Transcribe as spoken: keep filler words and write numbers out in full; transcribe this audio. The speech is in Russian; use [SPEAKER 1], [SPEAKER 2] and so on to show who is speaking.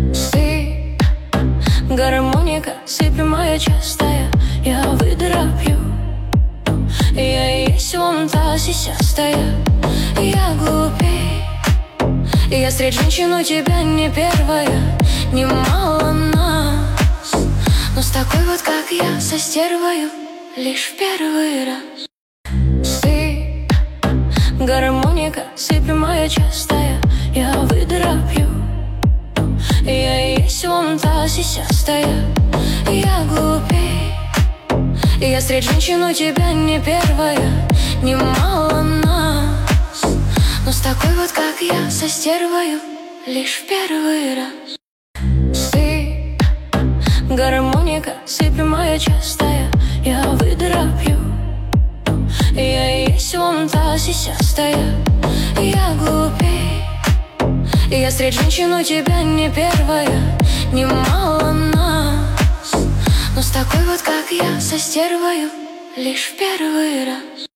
[SPEAKER 1] Ты гармоника, сыплю моя частая. Я выдра пью. Я и есть вон та сисястая. Я глупей. Я среди женщин у тебя не первая. Немало нас, но с такой вот, как я, со стервою лишь в первый раз. Ты гармоника, сыплю моя частая. Я выдра пью. Я и есть вон та сисястая. Я глупей. Я среди женщин у тебя не первая. Немало нас, но с такой вот, как я, со стервою лишь в первый раз. Ты гармоника, сыплю моя частая. Я выдра пью. Я и есть вон та сисястая. Я глупей. Я среди женщин у тебя не первая. Немало нас, но с такой вот, как я, со стервою лишь в первый раз.